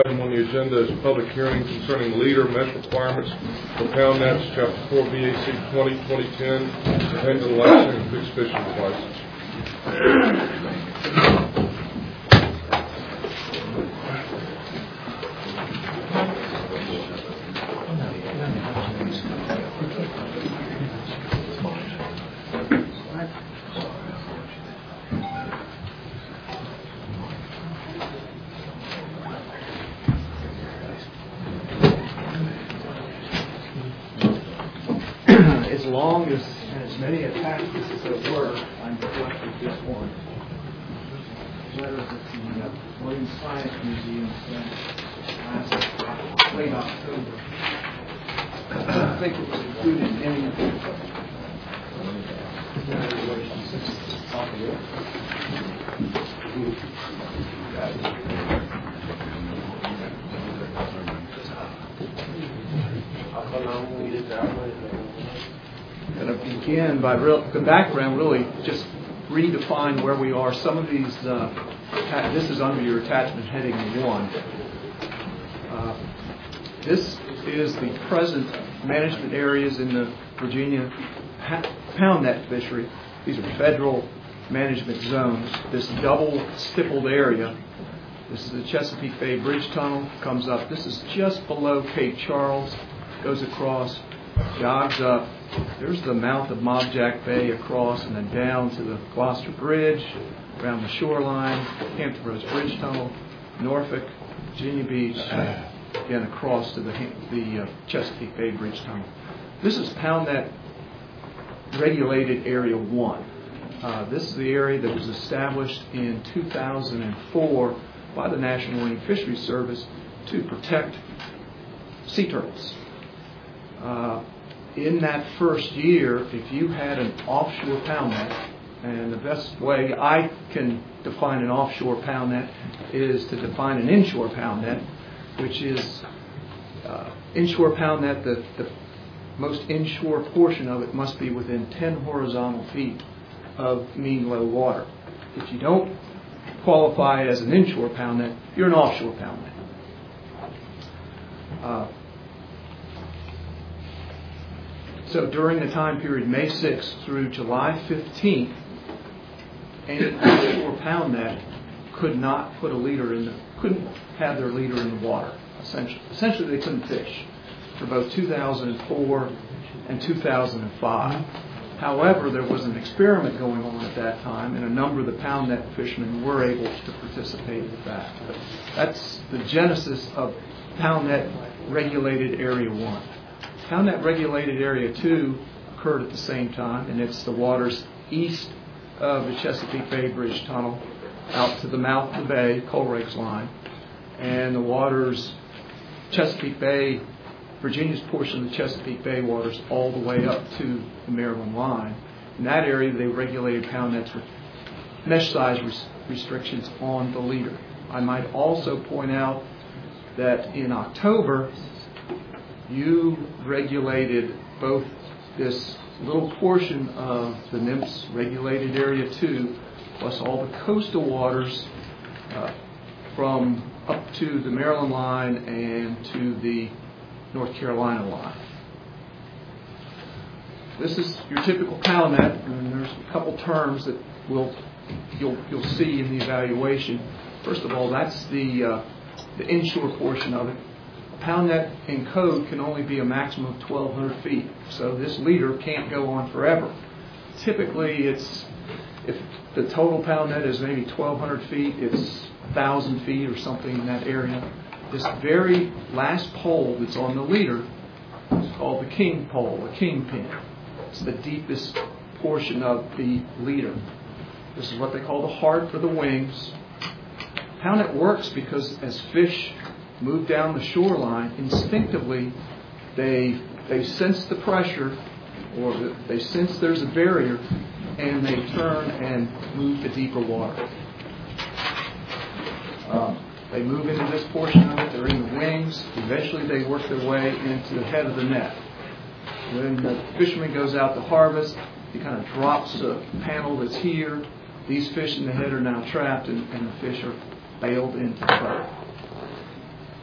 Item on the agenda is public hearing concerning leader mesh requirements for pound nets, Chapter 4 BAC 20-2010, and the licensing and fixed fishing license. As long as many attachments as there were, I'm collecting this one. Letter that the Marine Science Museum sent late October. I don't think it was included in any of the I'm going to begin by the background, really just redefine where we are. Some of these, this is under your attachment heading 1. This is the present management areas in the Virginia pound net fishery. These are federal management zones. This double stippled area, this is the Chesapeake Bay Bridge Tunnel, comes up. This is just below Cape Charles, goes across, jogs up. There's the mouth of Mobjack Bay across and then down to the Gloucester Bridge, around the shoreline, Hampton Roads Bridge Tunnel, Norfolk, Virginia Beach, again across to the Chesapeake Bay Bridge Tunnel. This is pound net regulated area 1. This is the area that was established in 2004 by the National Marine Fisheries Service to protect sea turtles. In that first year, if you had an offshore pound net, and the best way I can define an offshore pound net is to define an inshore pound net, which is inshore pound net, the most inshore portion of it must be within 10 horizontal feet of mean low water. If you don't qualify as an inshore pound net, you're an offshore pound net. So during the time period May 6th through July 15th, any offshore pound net could not put a leader in couldn't have their leader in the water. Essentially, they couldn't fish for both 2004 and 2005. However, there was an experiment going on at that time, and a number of the pound net fishermen were able to participate with that. But that's the genesis of pound net regulated area 1. Pound net regulated area 2 occurred at the same time, and it's the waters east of the Chesapeake Bay Bridge Tunnel out to the mouth of the bay, Coleridge Line, and the waters Chesapeake Bay, Virginia's portion of the Chesapeake Bay waters all the way up to the Maryland line. In that area, they regulated pound nets with mesh size restrictions on the leader. I might also point out that in October, you regulated both this little portion of the NMFS regulated area 2, plus all the coastal waters from up to the Maryland line and to the North Carolina line. This is your typical pound net, and there's a couple terms that you'll see in the evaluation. First of all, that's the inshore portion of it. Pound net in code can only be a maximum of 1,200 feet, so this leader can't go on forever. Typically, if the total pound net is maybe 1,200 feet, it's 1,000 feet or something in that area. This very last pole that's on the leader is called the king pole, the kingpin. It's the deepest portion of the leader. This is what they call the heart or the wings. Pound net works because as fish move down the shoreline, instinctively they sense the pressure, or they sense there's a barrier, and they turn and move to deeper water. They move into this portion of it, they're in the wings, eventually they work their way into the head of the net. When the fisherman goes out to harvest, he kind of drops a panel that's here. These fish in the head are now trapped, and the fish are bailed into the boat.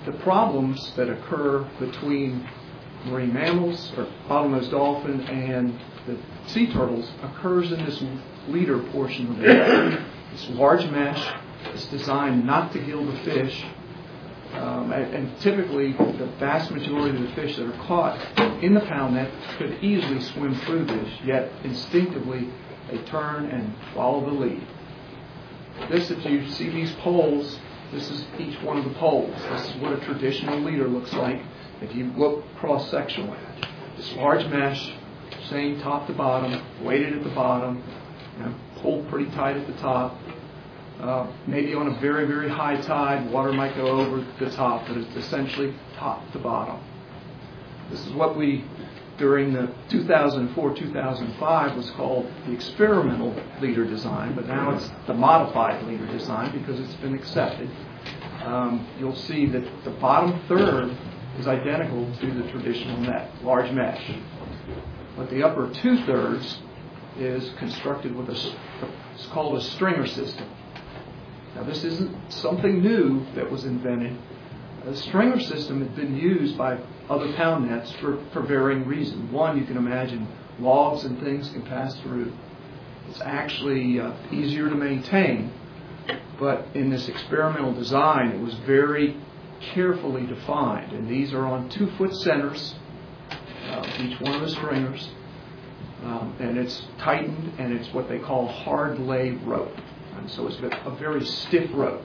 the problems that occur between marine mammals, or bottlenose dolphin, and the sea turtles occurs in this leader portion of the net. This large mesh is designed not to gill the fish, and typically the vast majority of the fish that are caught in the pound net could easily swim through this, yet instinctively they turn and follow the lead. This, if you see these poles, this is each one of the poles. This is what a traditional leader looks like if you look cross-sectionally. This large mesh, same top to bottom, weighted at the bottom, pulled pretty tight at the top. Maybe on a very, very high tide, water might go over the top, but it's essentially top to bottom. This is what we, during the 2004-2005, was called the experimental leader design, but now it's the modified leader design because it's been accepted. You'll see that the bottom third is identical to the traditional net, large mesh. But the upper two-thirds is constructed with it's called a stringer system. Now, this isn't something new that was invented. The stringer system has been used by other pound nets for varying reasons. One, you can imagine logs and things can pass through. It's actually easier to maintain. But in this experimental design, it was very carefully defined. And these are on 2-foot centers, each one of the stringers. And it's tightened, and it's what they call hard lay rope. And so it's a very stiff rope.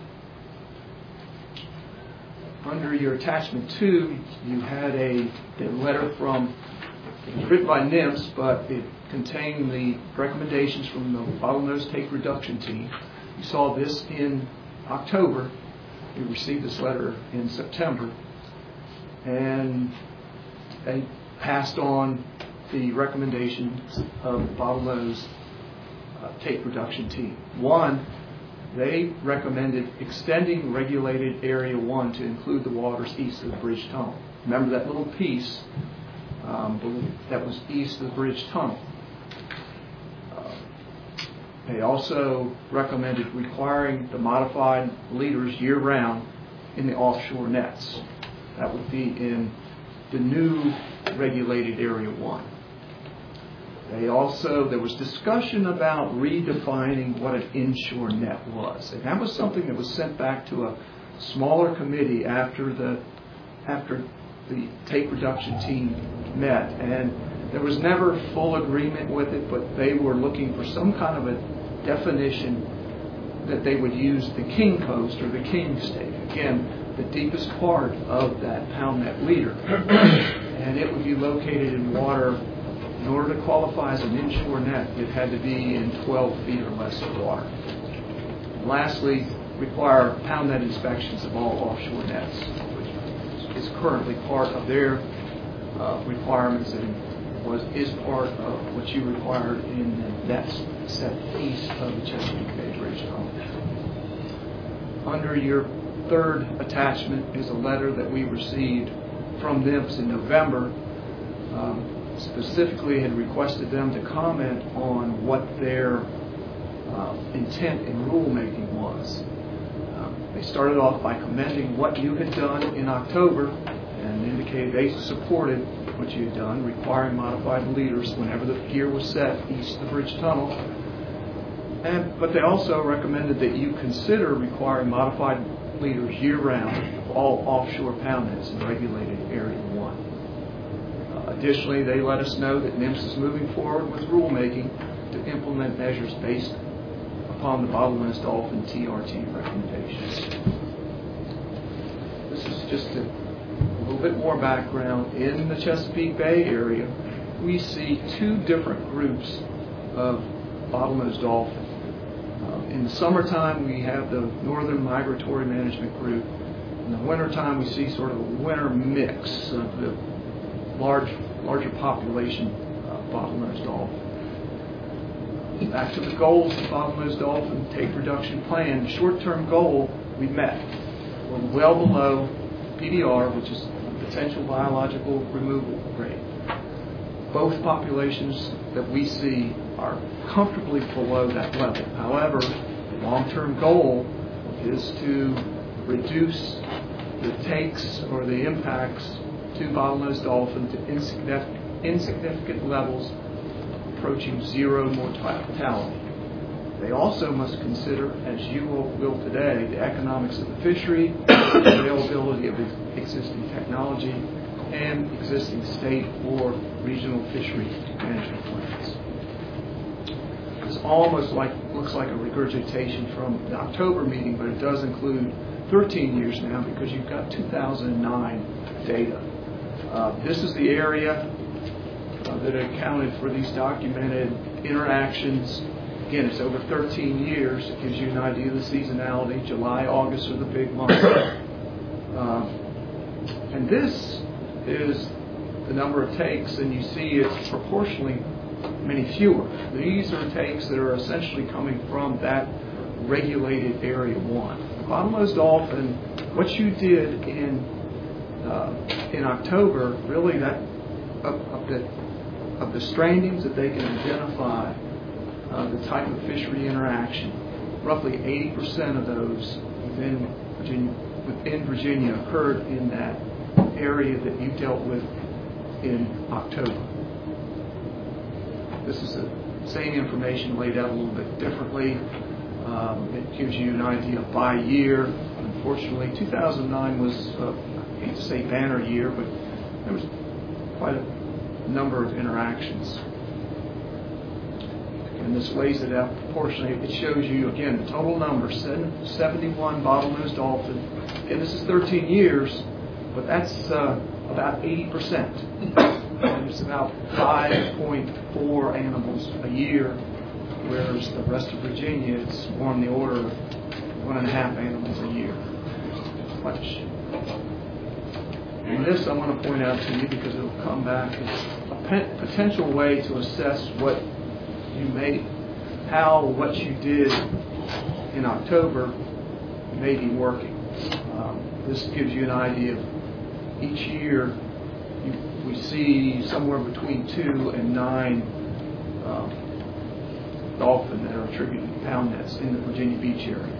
Under your attachment 2, you had a letter from, it was written by NIMS, but it contained the recommendations from the bottlenose take reduction team. You saw this in October. We received this letter in September. And they passed on the recommendations of the bottlenose take reduction team. One, they recommended extending regulated area 1 to include the waters east of the bridge tunnel. Remember that little piece that was east of the bridge tunnel. They also recommended requiring the modified leaders year-round in the offshore nets. That would be in the new regulated area 1. There was discussion about redefining what an inshore net was. And that was something that was sent back to a smaller committee after the take reduction team met. And there was never full agreement with it, but they were looking for some kind of a definition that they would use the king coast or the king state. Again, the deepest part of that pound net leader. And it would be located in water. In order to qualify as an inshore net, it had to be in 12 feet or less of water. And lastly, require pound net inspections of all offshore nets, which is currently part of their requirements and is part of what you required in the nets set east of the Chesapeake Bay Bridge tunnel. Under your third attachment is a letter that we received from NIMS in November. Specifically had requested them to comment on what their intent in rulemaking was. They started off by commending what you had done in October and indicated they supported what you had done, requiring modified leaders whenever the gear was set east of the bridge tunnel. But they also recommended that you consider requiring modified leaders year-round of all offshore pound nets in regulated Area 1. Additionally, they let us know that NIMS is moving forward with rulemaking to implement measures based upon the bottlenose dolphin TRT recommendations. This is just a little bit more background. In the Chesapeake Bay area, we see 2 different groups of bottlenose dolphin. In the summertime, we have the Northern Migratory Management Group. In the wintertime, we see sort of a winter mix of the larger population of bottlenose dolphin. Back to the goals of the bottlenose dolphin take reduction plan. The short-term goal we met. We're well below PBR, which is potential biological removal rate. Both populations that we see are comfortably below that level. However, the long-term goal is to reduce the takes or the impacts to bottlenose dolphin to insignificant levels approaching zero mortality. They also must consider, as you will today, the economics of the fishery, the availability of existing technology, and existing state or regional fishery management plans. It's almost looks like a regurgitation from the October meeting, but it does include 13 years now because you've got 2009 data. This is the area that accounted for these documented interactions. Again, it's over 13 years. It gives you an idea of the seasonality. July, August are the big months. And this is the number of takes, and you see it's proportionally many fewer. These are takes that are essentially coming from that regulated Area 1. The bottlenose dolphin, what you did in October, really that of the strandings that they can identify, the type of fishery interaction, roughly 80% of those within Virginia occurred in that area that you dealt with in October. This is the same information laid out a little bit differently. It gives you an idea by year. Unfortunately, 2009 was, I hate to say banner year, but there was quite a number of interactions. And this lays it out proportionally. It shows you, again, the total number, 71 bottlenose dolphin. And this is 13 years, but that's about 80%. And it's about 5.4 animals a year, whereas the rest of Virginia, it's more in the order of 1.5 animals a year. Much. And this I want to point out to you because it will come back. It's a potential way to assess what you made, how what you did in October may be working. This gives you an idea of each year we see somewhere between 2 and 9 dolphin that are attributed to pound nets in the Virginia Beach area.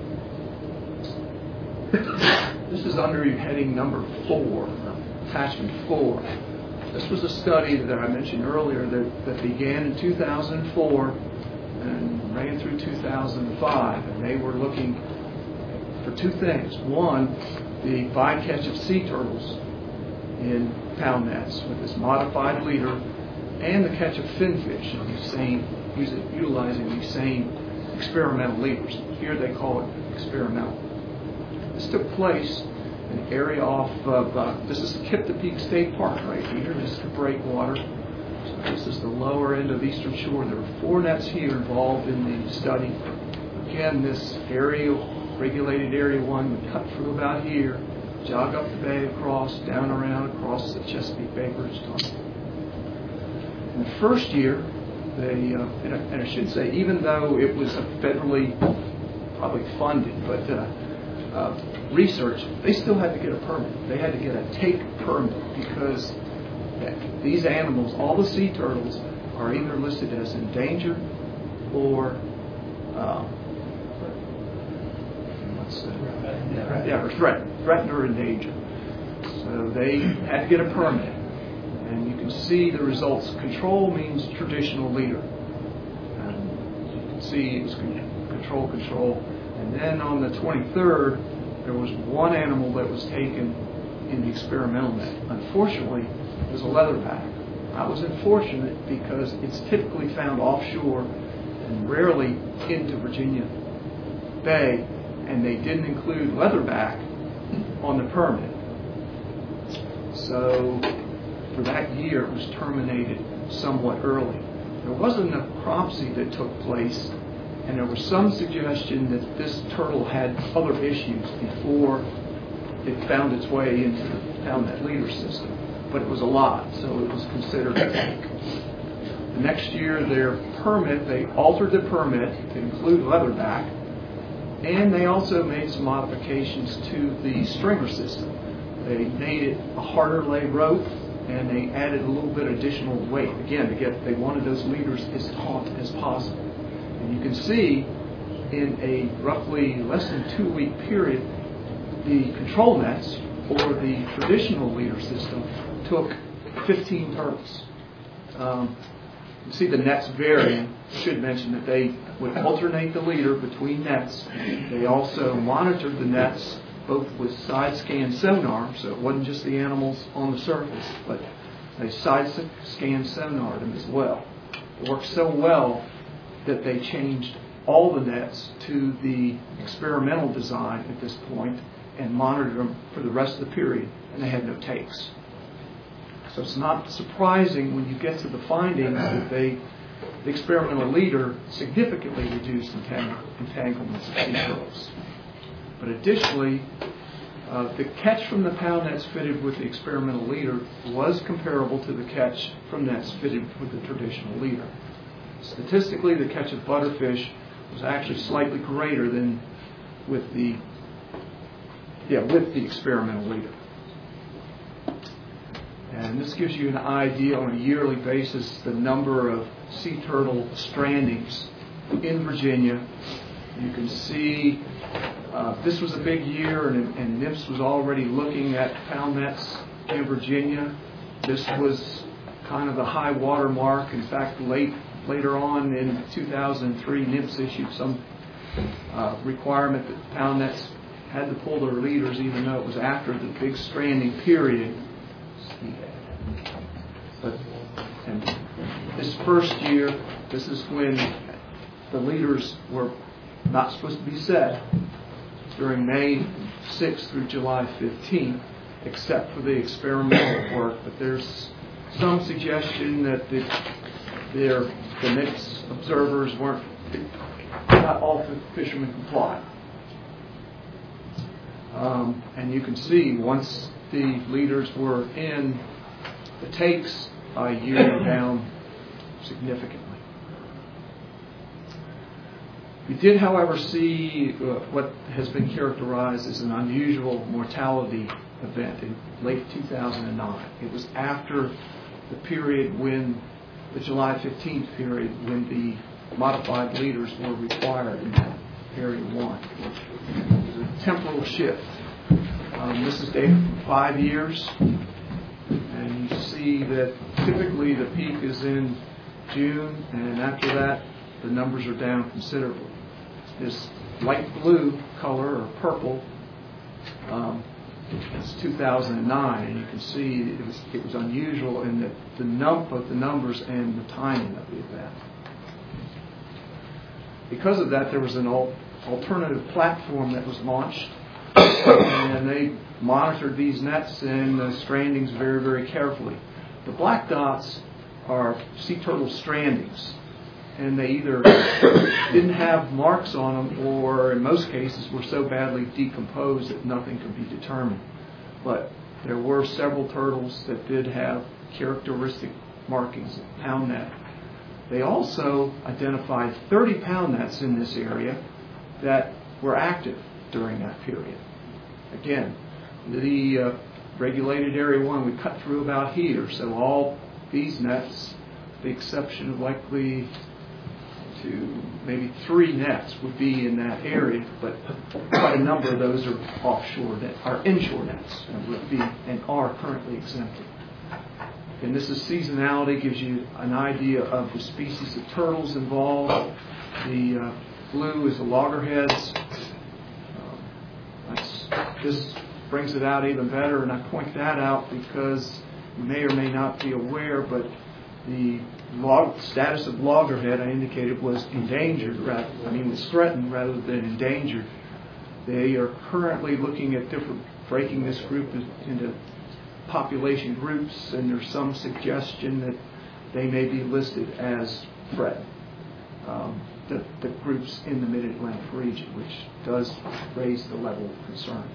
This is under heading number 4, attachment 4. This was a study that I mentioned earlier that began in 2004 and ran through 2005, and they were looking for two things. One, the bycatch of sea turtles in pound nets with this modified leader, and the catch of finfish utilizing these same experimental leaders. Here they call it experimental. This took place in an area off of, this is Kiptopeke State Park right here. This is the breakwater. So this is the lower end of Eastern Shore. There are 4 nets here involved in the study. Again, this area, regulated Area 1, would cut through about here, jog up the bay across, down around, across the Chesapeake Bay Bridge Tunnel. In the first year, they, and I should say, even though it was a federally probably funded, but research, they still had to get a permit. They had to get a take permit because these animals, all the sea turtles, are either listed as endangered or threatened or endangered. So they had to get a permit. And you can see the results. Control means traditional leader. And you can see it was control. And then on the 23rd, there was one animal that was taken in the experimental net. Unfortunately, it was a leatherback. I was unfortunate because it's typically found offshore and rarely into Virginia Bay, and they didn't include leatherback on the permit. So for that year, it was terminated somewhat early. There wasn't a necropsy that took place, and there was some suggestion that this turtle had other issues before it found its way into the pound net leader system. But it was a lot, so it was considered a take. The next year, their permit, they altered the permit to include leatherback, and they also made some modifications to the stringer system. They made it a harder lay rope, and they added a little bit additional weight. Again, they wanted those leaders as taut as possible. And you can see in a roughly less than 2-week period, The control nets, or the traditional leader system, took 15 turtles. You see the nets varying. I should mention that they would alternate the leader between nets. They also monitored the nets both with side scan sonar, so it wasn't just the animals on the surface, but they side scan sonared them as well. It worked so well that they changed all the nets to the experimental design at this point and monitored them for the rest of the period, and they had no takes. So it's not surprising when you get to the findings that the experimental leader significantly reduced entanglements of sea turtles. But additionally, the catch from the pound nets fitted with the experimental leader was comparable to the catch from nets fitted with the traditional leader. Statistically, the catch of butterfish was actually slightly greater than with the experimental leader. And this gives you an idea on a yearly basis the number of sea turtle strandings in Virginia. You can see this was a big year, and NMFS was already looking at pound nets in Virginia. This was kind of the high water mark. In fact, later on in 2003, NMFS issued some requirement that pound nets had to pull their leaders, even though it was after the big stranding period. But and this first year, this is when the leaders were not supposed to be set during May 6th through July 15th, except for the experimental work. But there's some suggestion that the NMFS observers not all fishermen complied. And you can see once the leaders were in, the takes by year were down significantly. We did, however, see what has been characterized as an unusual mortality event in late 2009. It was after the period when, the July 15th period, when the modified leaders were required in Period 1. It was a temporal shift. This is data from 5 years, and you see that typically the peak is in June, and after that the numbers are down considerably. This light blue color, or purple, is 2009, and you can see it was unusual in that both the numbers and the timing of the event. Because of that, there was an alternative platform that was launched, and they monitored these nets and the strandings very, very carefully. The black dots are sea turtle strandings, and they either didn't have marks on them, or in most cases were so badly decomposed that nothing could be determined. But there were several turtles that did have characteristic markings of pound net. They also identified 30 pound nets in this area that were active during that period. Again, the regulated Area 1 we cut through about here, so all these nets, with the exception of likely to maybe 3 nets, would be in that area, but quite a number of those are offshore are inshore nets and would be and are currently exempted. And this is seasonality, gives you an idea of the species of turtles involved. The blue is the loggerheads. This brings it out even better, and I point that out because you may or may not be aware, but the status of loggerhead I indicated was endangered, was threatened rather than endangered. They are currently looking at breaking this group into population groups, and there's some suggestion that they may be listed as threatened. The groups in the Mid-Atlantic region, which does raise the level of concern.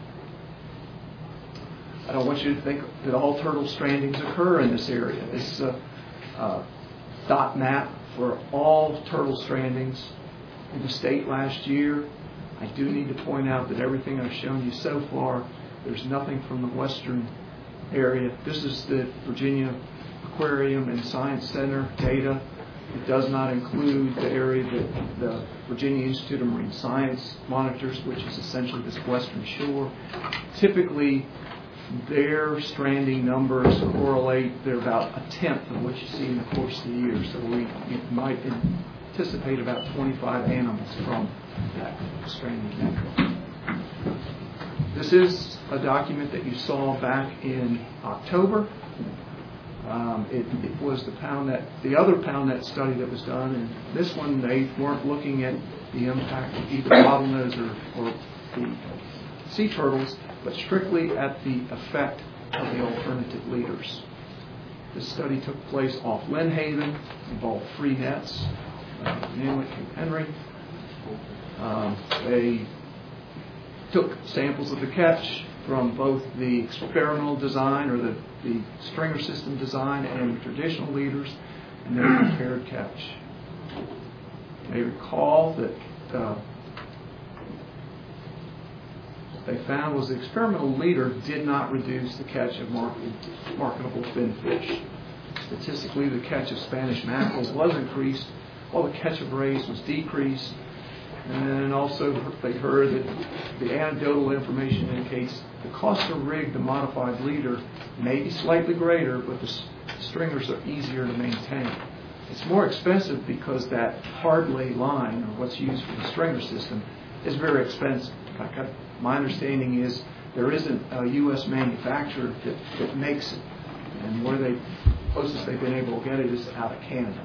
I don't want you to think that all turtle strandings occur in this area. This dot map for all turtle strandings in the state last year. I do need to point out that everything I've shown you so far, there's nothing from the western area. This is the Virginia Aquarium and Science Center data. It does not include the area that the Virginia Institute of Marine Science monitors, which is essentially this western shore. Typically, their stranding numbers correlate. They're about a tenth of what you see in the course of the year. So we might anticipate about 25 animals from that stranding network. This is a document that you saw back in October. It was the other pound net study that was done, and this one they weren't looking at the impact of either bottlenose or the sea turtles, but strictly at the effect of the alternative leaders. This study took place off Lynn Haven, involved 3 nets, namely Cape Henry. They took samples of the catch from both the experimental design or the stringer system design and the traditional leaders, and they compared catch. You may recall that they found was the experimental leader did not reduce the catch of marketable fin fish. Statistically, the catch of Spanish mackerel was increased, while the catch of rays was decreased. And then also they heard that the anecdotal information indicates the cost to rig the modified leader may be slightly greater, but the stringers are easier to maintain. It's more expensive because that hard lay line, or what's used for the stringer system, is very expensive. In fact, my understanding is there isn't a U.S. manufacturer that makes it, and where they closest they've been able to get it is out of Canada.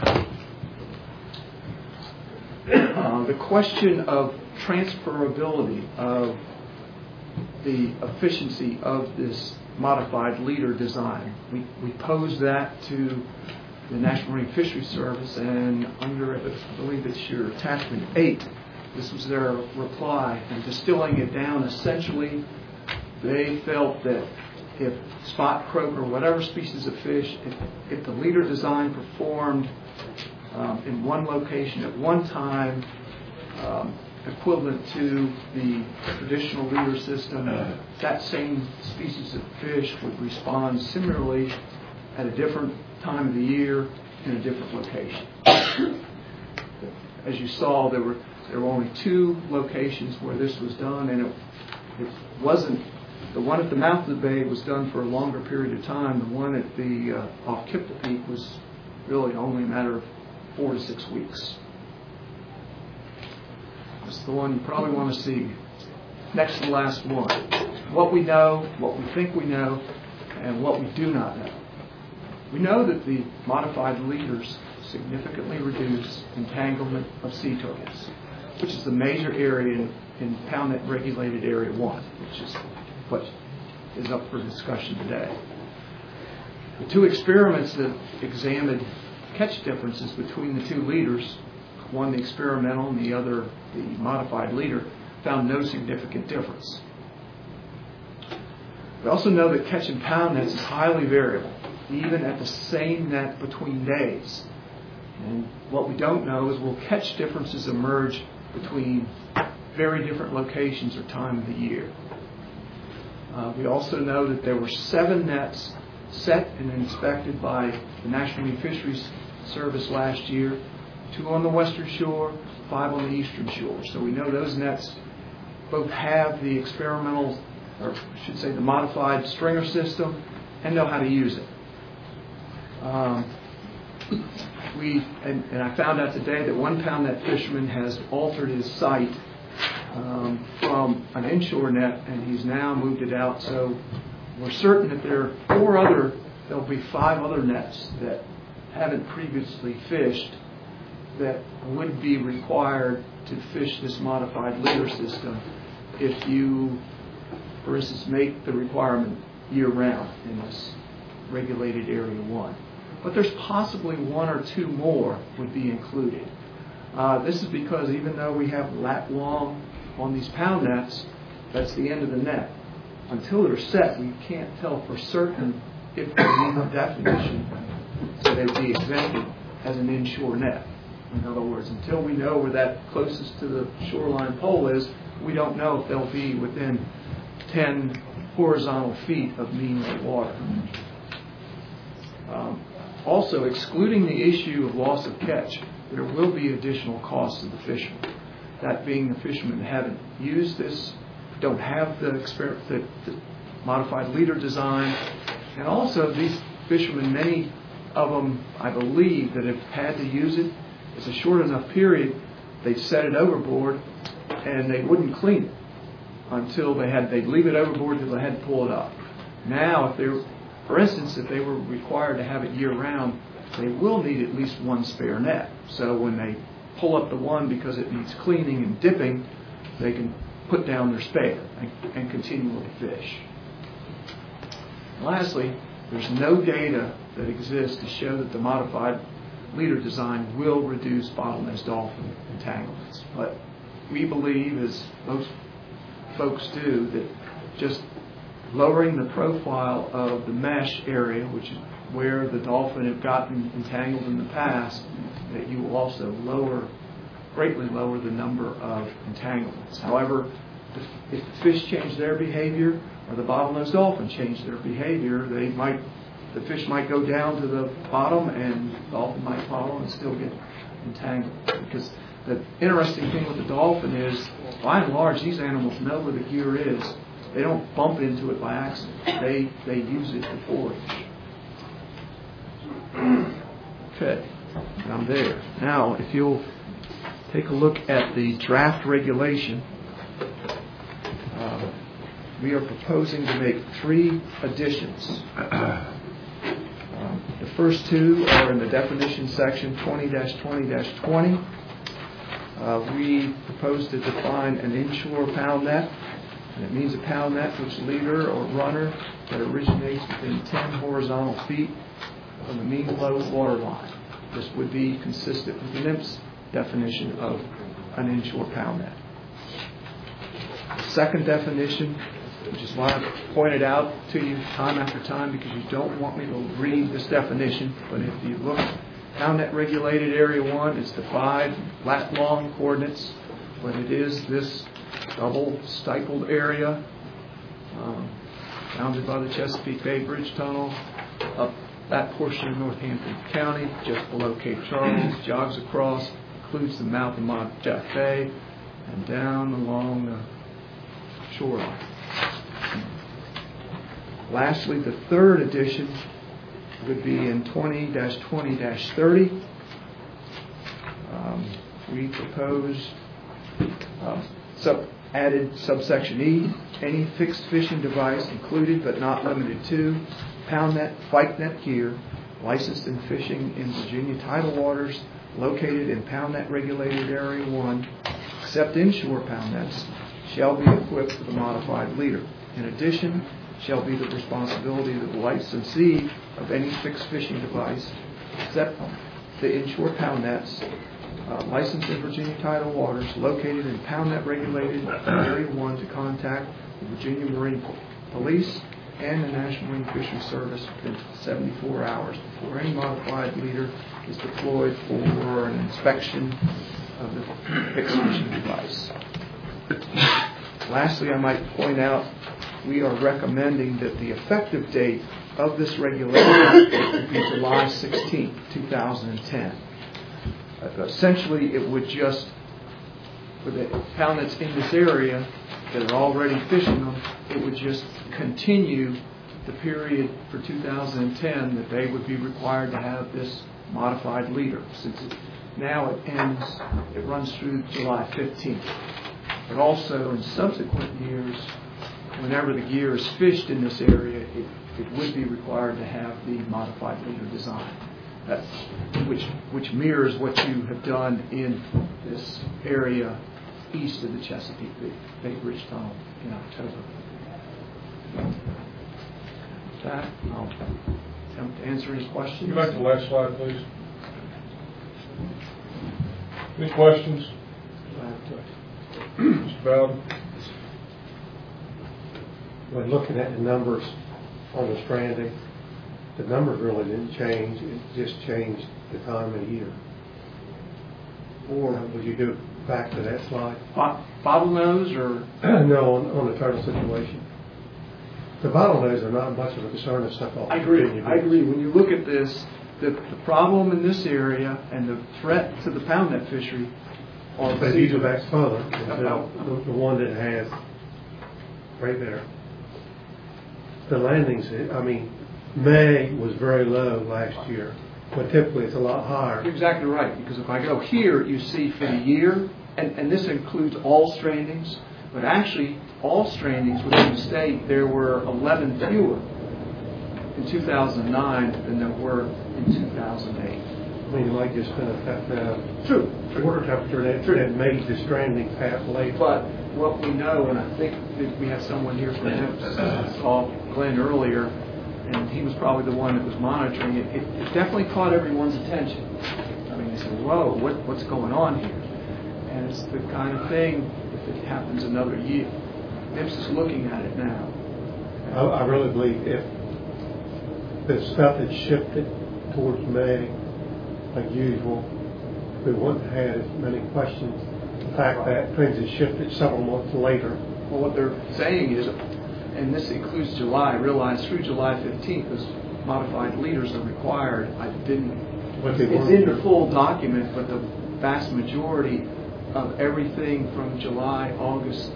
The question of transferability of the efficiency of this modified leader design, we posed that to the National Marine Fisheries Service, and under, I believe it's your attachment 8, this was their reply. And distilling it down, essentially, they felt that if spot croaker or whatever species of fish, if the leader design performed in one location at one time, equivalent to the traditional leader system, that same species of fish would respond similarly at a different time of the year in a different location. As you saw, there were only 2 locations where this was done, and it wasn't the one at the mouth of the bay was done for a longer period of time. The one at the off Kipta Peak was really only a matter of 4 to 6 weeks. That's the one you probably want to see next to the last one. What we know, what we think we know, and what we do not know. We know that the modified leaders significantly reduce entanglement of sea turtles, which is the major area in pound net regulated area 1, which is what is up for discussion today. The 2 experiments that examined catch differences between the 2 leaders, one the experimental and the other the modified leader, found no significant difference. We also know that catch in pound nets is highly variable, even at the same net between days. And what we don't know is will catch differences emerge between very different locations or time of the year. We also know that there were 7 nets set and inspected by the National Marine Fisheries Service last year, 2 on the western shore, 5 on the eastern shore. So we know those nets both have the experimental, or I should say the modified stringer system, and know how to use it. And I found out today that 1 pound net fisherman has altered his site from an inshore net, and he's now moved it out. So we're certain that there'll be 5 other nets that haven't previously fished that would be required to fish this modified leader system if you, for instance, make the requirement year-round in this regulated area 1. But there's possibly 1 or 2 more would be included. This is because even though we have lat long on these pound nets, that's the end of the net. Until they're set, we can't tell for certain if they meet the definition, so they'd be exempted as an inshore net. In other words, until we know where that closest to the shoreline pole is, we don't know if they'll be within 10 horizontal feet of mean water. Also, excluding the issue of loss of catch, there will be additional costs to the fishermen. That being the fishermen haven't used this, don't have the modified leader design, and also these fishermen, many of them, I believe, that have had to use it. It's a short enough period, they'd set it overboard and they wouldn't clean it until they'd leave it overboard until they had to pull it up. Now, for instance, if they were required to have it year round, they will need at least one spare net. So when they pull up the one because it needs cleaning and dipping, they can put down their spare and continually fish. Lastly, there's no data that exists to show that the modified leader design will reduce bottlenose dolphin entanglements. But we believe, as most folks do, that just lowering the profile of the mesh area, which is where the dolphin have gotten entangled in the past, that you will also greatly lower the number of entanglements. However, if the fish change their behavior or the bottlenose dolphin change their behavior, the fish might go down to the bottom and the dolphin might follow and still get entangled. Because the interesting thing with the dolphin is, by and large, these animals know where the gear is. They don't bump into it by accident. They use it to forage. Okay, I'm there. Now, if you'll take a look at the draft regulation, we are proposing to make 3 additions. The first 2 are in the definition section 20-20-20. We propose to define an inshore pound net, and it means a pound net which leader or runner that originates within 10 horizontal feet from the mean low water line. This would be consistent with the NIMS definition of an inshore pound net. The second definition, which is why I've pointed out to you time after time, because you don't want me to read this definition, but if you look, pound net regulated area 1 is the 5 lat long coordinates, but it is this double stippled area bounded by the Chesapeake Bay Bridge Tunnel, up that portion of Northampton County, just below Cape Charles, jogs across, includes the mouth of Montjack Bay, and down along the shoreline. Lastly, the third addition would be in 20-20-30. We propose added subsection E, any fixed fishing device included but not limited to pound net, fight net gear, licensed in fishing in Virginia tidal waters, located in pound net regulated area 1, except inshore pound nets, shall be equipped with a modified leader. In addition, shall be the responsibility of the licensee of any fixed fishing device, except the inshore pound nets, licensed in Virginia tidal waters, located in pound net regulated area 1, to contact the Virginia Marine Police and the National Marine Fisheries Service within 74 hours before any modified leader is deployed for an inspection of the fixed fishing device. Lastly, I might point out we are recommending that the effective date of this regulation would be July 16, 2010. Essentially, it would just, for the pound nets in this area that are already fishing them, it would just continue the period for 2010 that they would be required to have this modified leader. Since now it runs through July 15th. But also in subsequent years, whenever the gear is fished in this area, it would be required to have the modified leader design. Which mirrors what you have done in this area east of the Chesapeake Bay Bridge Tunnel in October. With that, I'll attempt to answer any questions. Can you back to the last slide, please? Any questions? Mr. Bowden? When looking at the numbers on the stranding, the numbers really didn't change. It just changed the time of year. Or would you go back to that slide? Bottlenose or? No, on the turtle situation. The bottlenose are not much of a concern and stuff off. I agree. When you look at this, the problem in this area and the threat to the pound net fishery are But if you go back further, the one that has, right there, the landings, I mean, May was very low last year, but typically it's a lot higher. You're exactly right, because if I go here, you see for the year, and this includes all strandings, but actually all strandings within the state, there were 11 fewer in 2009 than there were in 2008. I mean, like just the True. water temperature that made the stranding path late. But what we know, and I think that we have someone here from NIPS, saw Glenn earlier, and he was probably the one that was monitoring it. It definitely caught everyone's attention. I mean, they said, whoa, what's going on here? And it's the kind of thing, if it happens another year, NIPS is looking at it now. I really believe if the stuff had shifted towards May, like usual, we wouldn't have had as many questions. The fact that things had shifted several months later. Well, what they're saying is, and this includes July, realize through July 15th, this modified leaders are required. It's in the full document, but the vast majority of everything from July, August,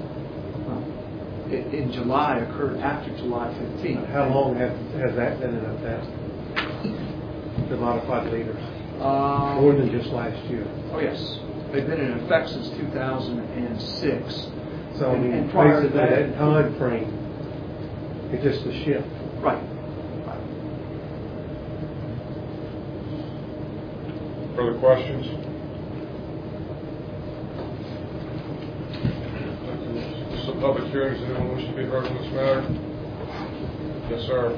in July occurred after July 15th. How long has that been in effect? The modified leaders? More than just last year. Oh, yes. They've been in effect since 2006. So, I mean, and prior to that time frame, it's just a shift. Right. Further questions? This is a public hearing. Does anyone wish to be heard on this matter? Yes, sir.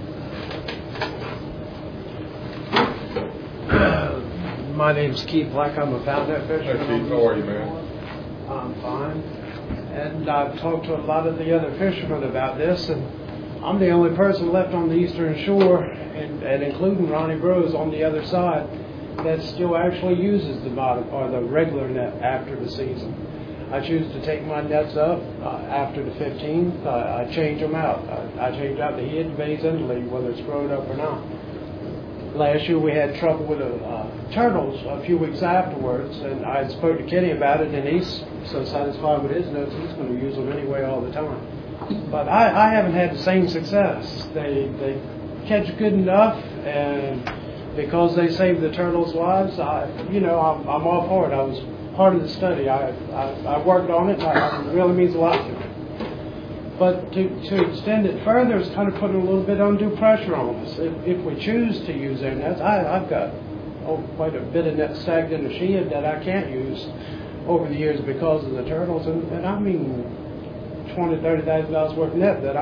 My name's Keith Black. I'm a pound net fisherman. Hey, Keith, how are you, man? I'm fine. And I've talked to a lot of the other fishermen about this, and I'm the only person left on the eastern shore, and including Ronnie Bros on the other side, that still actually uses the regular net after the season. I choose to take my nets up after the 15th. I change them out. I change out the head, bays, and lead, whether it's growed up or not. Last year we had trouble with turtles a few weeks afterwards, and I spoke to Kenny about it, and he's so satisfied with his nets, he's going to use them anyway all the time. But I haven't had the same success. They catch good enough, and because they save the turtles' lives, I'm all for it. I was part of the study. I worked on it, and it really means a lot to me. But to extend it further is kind of putting a little bit undue pressure on us. If we choose to use their nets, I've got quite a bit of net stacked in the shed that I can't use over the years because of the turtles, and I mean $20,000 to $30,000 worth of net that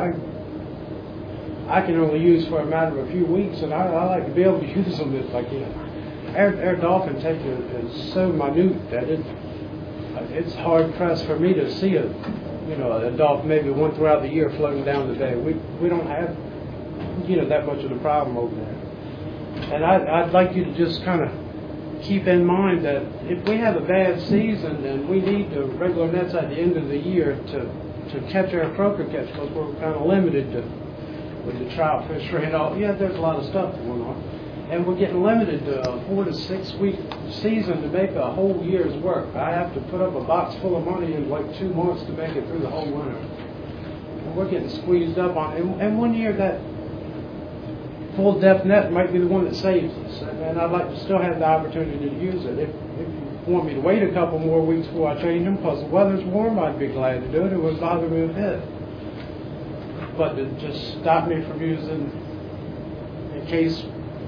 I can only use for a matter of a few weeks, and I like to be able to use them if I can. Our dolphin take is so minute that it's hard pressed for me to see a dolphin maybe one throughout the year floating down the bay. We don't have that much of a problem over there. And I'd like you to just kind of keep in mind that if we have a bad season, then we need the regular nets at the end of the year to catch our croaker catch, because we're kind of limited with the trout fishery and all. Yeah, there's a lot of stuff going on. And we're getting limited to a 4 to 6 week season to make a whole year's work. I have to put up a box full of money in like 2 months to make it through the whole winter. And we're getting squeezed up on it. And one year that full depth net might be the one that saves us. And I'd like to still have the opportunity to use it. If you want me to wait a couple more weeks before I change them because the weather's warm, I'd be glad to do it. It wouldn't bother me a bit. But to just stop me from using, in case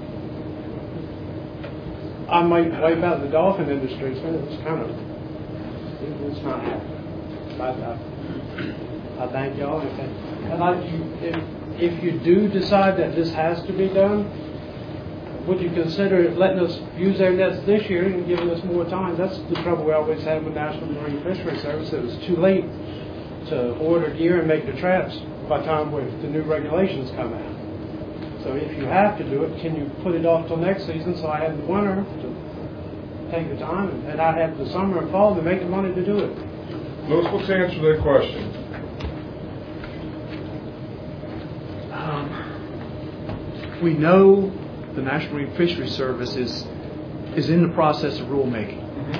I might wipe out the dolphin industry, so it's not happening. I thank y'all. And if you do decide that this has to be done, would you consider letting us use their nets this year and giving us more time? That's the trouble we always had with National Marine Fisheries Service. It was too late to order gear and make the traps by the time the new regulations come out. So if you have to do it, can you put it off till next season so I have the winter to take the time, and I have the summer and fall to make the money to do it? Louis, what's the answer to that question? We know the National Marine Fisheries Service is in the process of rulemaking.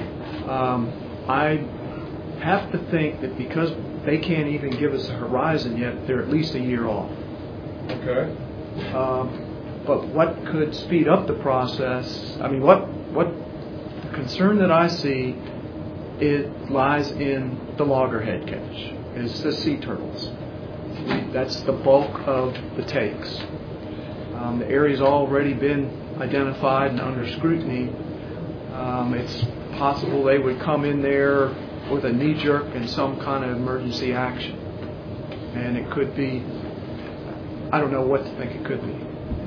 I have to think that because they can't even give us a horizon yet, they're at least a year off. Okay. But what could speed up the process? I mean, what the concern that I see, it lies in the loggerhead catch. It's the sea turtles. That's the bulk of the takes. The area's already been identified and under scrutiny. It's possible they would come in there with a knee-jerk and some kind of emergency action. And it could be, I don't know what to think it could be.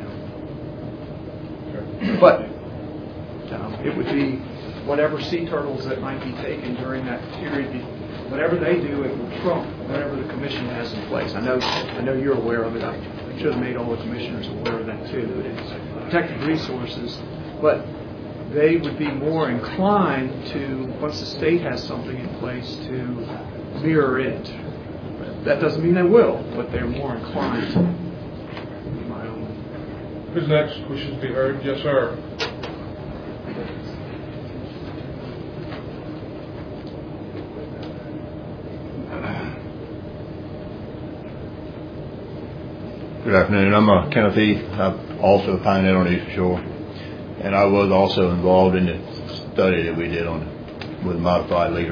Okay. But it would be whatever sea turtles that might be taken during that period. Whatever they do, it will trump whatever the commission has in place. I know you're aware of it. I should have made all the commissioners aware of that too. It's protected resources, but they would be more inclined to, once the state has something in place, to mirror it. That doesn't mean they will, but they're more inclined to. Who's next? Wishes to be heard? Yes, sir. Good afternoon. I'm Kenneth Heath. I'm also a pioneer on the Eastern Shore, and I was also involved in the study that we did with a modified leader.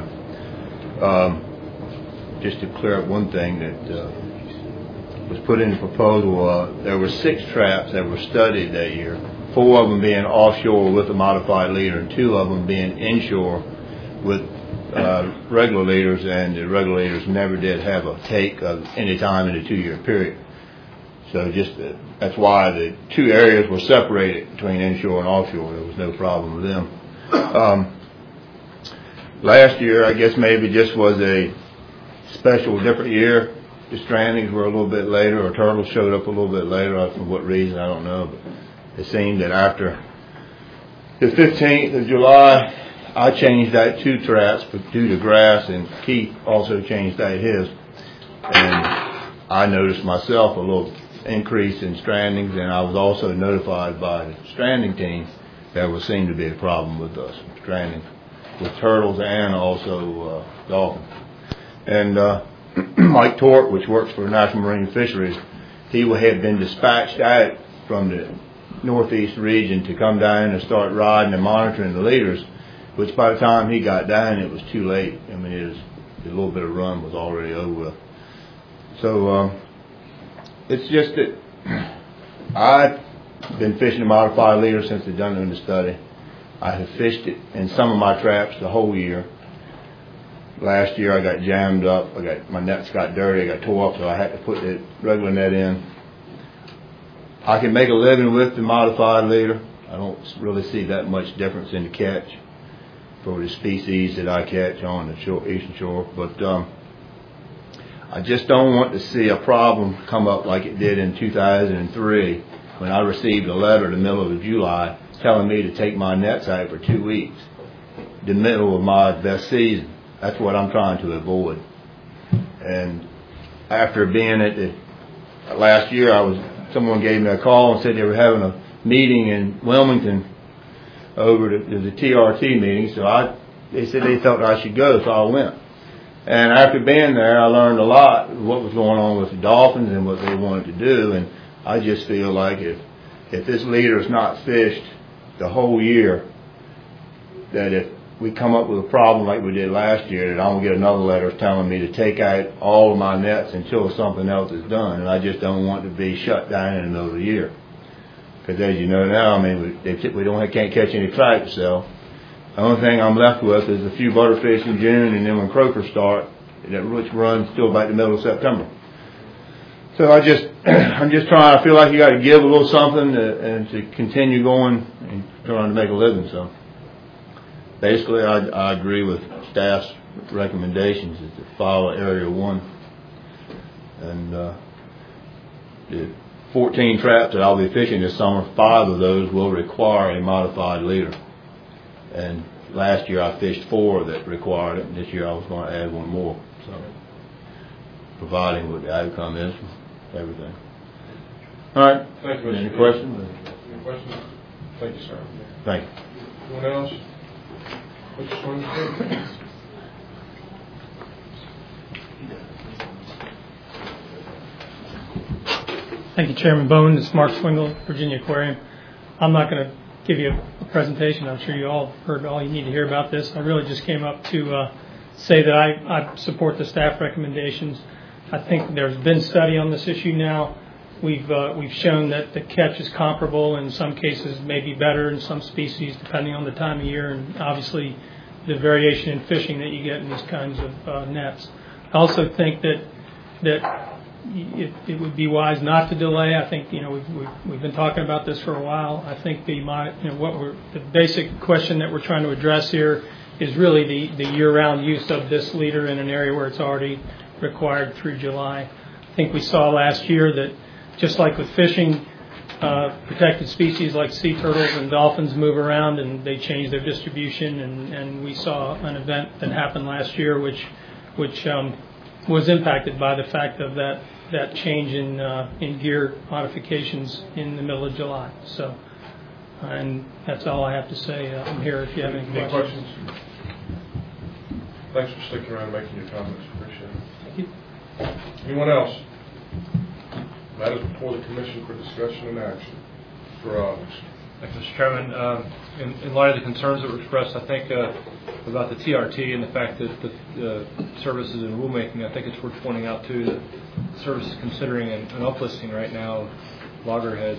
Just to clear up one thing that was put in the proposal, there were 6 traps that were studied that year, 4 of them being offshore with a modified leader, and 2 of them being inshore with regular leaders, and the regular leaders never did have a take of any time in the 2-year period. So that's why the 2 areas were separated between inshore and offshore. There was no problem with them. Last year, I guess maybe just was a special, different year. The strandings were a little bit later, or turtles showed up a little bit later. For what reason, I don't know. But it seemed that after the 15th of July, I changed that 2 traps due to grass, and Keith also changed that his. And I noticed myself a little increase in strandings, and I was also notified by the stranding team there would seem to be a problem with us stranding with turtles and also dolphins. And Mike Torp, which works for National Marine Fisheries, he had been dispatched out from the northeast region to come down and start riding and monitoring the leaders, which by the time he got down, it was too late. I mean, the little bit of run was already over. So it's just that I've been fishing a modified leader since they've done it in the study. I have fished it in some of my traps the whole year. Last year I got jammed up. My nets got dirty. I got tore up, so I had to put the regular net in. I can make a living with the modified leader. I don't really see that much difference in the catch for the species that I catch on the Eastern Shore, but I just don't want to see a problem come up like it did in 2003 when I received a letter in the middle of July telling me to take my nets out for 2 weeks, the middle of my best season. That's what I'm trying to avoid. And after being at the last year, someone gave me a call and said they were having a meeting in Wilmington over the TRT meeting. So they said they thought I should go, so I went. And after being there, I learned a lot of what was going on with the dolphins and what they wanted to do. And I just feel like if this leader is not fished the whole year, that if we come up with a problem like we did last year, that I'm going to get another letter telling me to take out all of my nets until something else is done. And I just don't want to be shut down in the middle of the year. Because as you know now, I mean, can't catch any trout to sell. The only thing I'm left with is a few butterfish in June, and then when croakers start, which runs till about the middle of September. So I'm just trying. I feel like you got to give a little something and to continue going and trying to make a living. So basically, I agree with staff's recommendations is to follow Area 1, and the 14 traps that I'll be fishing this summer, 5 of those will require a modified leader. And last year I fished 4 that required it, and this year I was going to add 1 more. So, providing what the outcome is, everything. All right. Thank you, Any questions? questions? Thank you, sir. Thank you. Anyone else? Mr. Swinton? Thank you, Chairman Bowman. This is Mark Swingle, Virginia Aquarium. I'm not going to give you a presentation. I'm sure you all heard all you need to hear about this. I really just came up to say that I support the staff recommendations. I think there's been study on this issue now. We've shown that the catch is comparable, in some cases maybe better in some species depending on the time of year, and obviously the variation in fishing that you get in these kinds of nets. I also think that it would be wise not to delay. I think we've been talking about this for a while. I think the basic question that we're trying to address here is really the year-round use of this leader in an area where it's already required through July. I think we saw last year that just like with fishing, protected species like sea turtles and dolphins move around and they change their distribution, and we saw an event that happened last year which was impacted by the fact of that change in gear modifications in the middle of July. So, and that's all I have to say. I'm here if you have any questions. Thanks for sticking around and making your comments. Appreciate it. Thank you. Anyone else? Matters before the Commission for discussion and action. Mr. Robbins. Thank you, Mr. Chairman. In light of the concerns that were expressed, I think about the TRT and the fact that the services in rulemaking, I think it's worth pointing out too that the service is considering an uplisting right now of loggerheads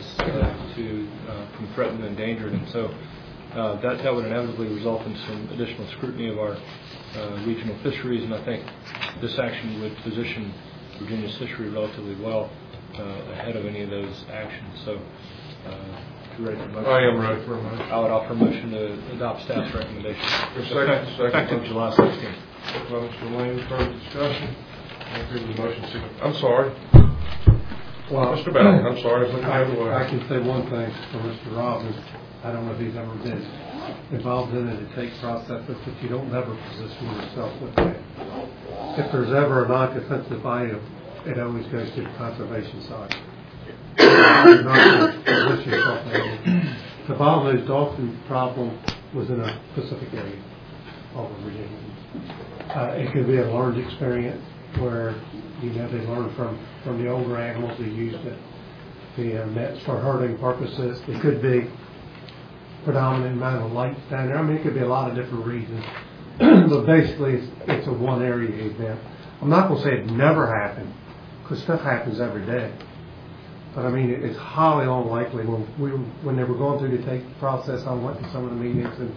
from threatened and endangered, and so that would inevitably result in some additional scrutiny of our regional fisheries, and I think this action would position Virginia's fishery relatively well ahead of any of those actions. So, if you're ready for a motion, I am ready for a motion. I would offer a motion to adopt staff's recommendation. Effective July 16th. Mr. Lane, further discussion. The motion. I'm sorry. Well, Mr. Bell, I'm sorry. I can say one thing for Mr. Robbins. I don't know if he's ever been involved in an intake process, but you don't never position yourself with that. If there's ever a non-defensive item, it always goes to the conservation side. You're not going to position yourself there. The bottlenose dolphin problem was in a specific area over Virginia. It could be a learned experience where they learn from the older animals who used the nets for herding purposes. It could be predominant amount of light down there. I mean, it could be a lot of different reasons. But basically, it's a one area event. I'm not going to say it never happened, because stuff happens every day. But I mean, it's highly unlikely. When they were going through the take process, I went to some of the meetings, and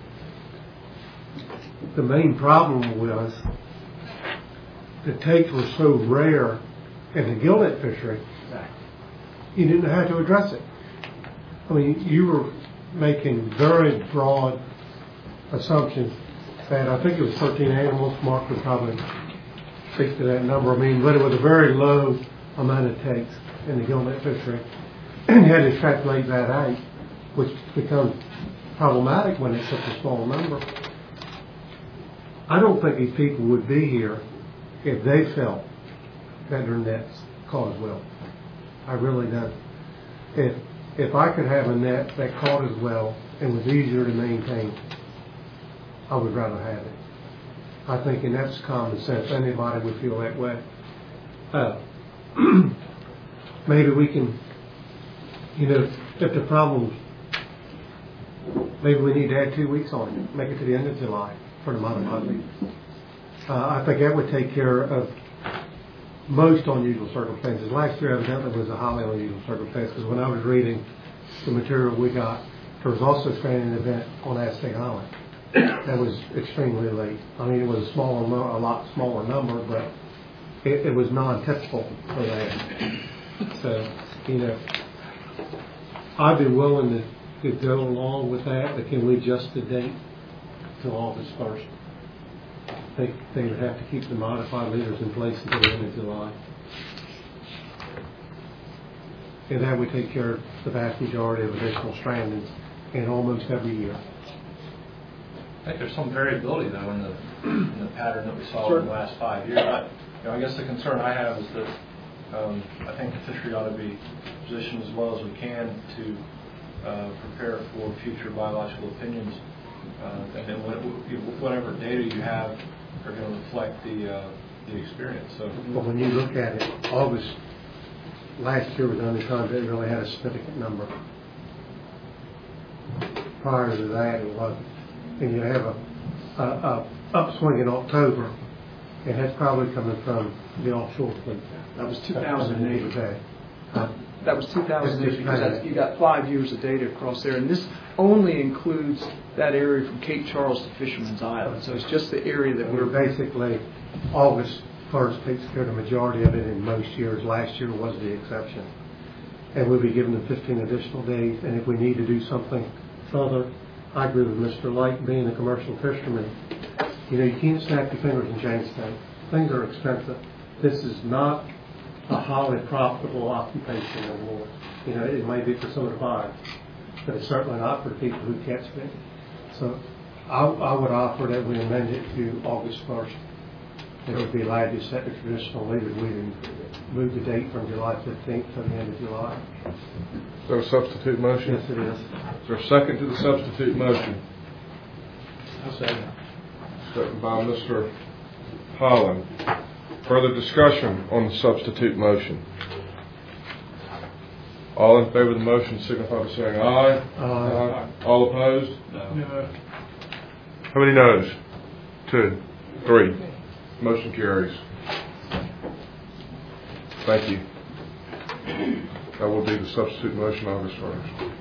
the main problem was the takes were so rare in the gillnet fishery, you didn't know how to address it. I mean, you were making very broad assumptions that I think it was 13 animals. Mark would probably speak to that number. I mean, but it was a very low amount of takes in the gillnet fishery, and you had to calculate that out, which becomes problematic when it's such a small number. I don't think these people would be here if they felt that their nets caught as well. I really don't. If I could have a net that caught as well and was easier to maintain, I would rather have it. I think, and that's common sense. Anybody would feel that way. Maybe we can, if the problem, maybe we need to add 2 weeks on it, make it to the end of July for the monopody. I think that would take care of most unusual circumstances. Last year, evidently, was a highly unusual circumstance, because when I was reading the material we got, there was also a stranding event on Aztec Island. That was extremely late. I mean, it was a lot smaller number, but it was non-typical for that. So, I'd be willing to go along with that, but can we adjust the date to August 1st? I think they would have to keep the modified leaders in place until the end of July. And that would take care of the vast majority of additional strandings in almost every year. I think there's some variability, though, in the pattern that we saw in the last 5 years. I guess the concern I have is that I think the fishery ought to be positioned as well as we can to prepare for future biological opinions, and then whatever data you have are going to reflect the experience. So, But when you look at it, August last year was the only time that it really had a significant number. Prior to that, it wasn't. And you have a upswing in October, and that's probably coming from the offshore fleet. That was 2008. Okay. That was 2008 because you got 5 years of data across there, and this only includes that area from Cape Charles to Fisherman's Island. So it's just the area that We're we're basically, August 1st takes care of the majority of it in most years. Last year was the exception. And we'll be giving them 15 additional days, and if we need to do something further, I agree with Mr. Light, being a commercial fisherman. You can't snap your fingers and change things. Things are expensive. This is not a highly profitable occupation anymore. It may be for some of the buyers, but it's certainly not for people who catch fish. So I would offer that we amend it to August 1st. It would be allowed to set the traditional leader. We would move the date from July 15th to the end of July. Is there a substitute motion? Yes, it is. Is there a second to the substitute motion? I'll second. Second by Mr. Holland. Further discussion on the substitute motion? All in favor of the motion signify by saying aye. Aye. All opposed? No. How many noes? 2, 3. Motion carries. Thank you. That will be the substitute motion August 1st.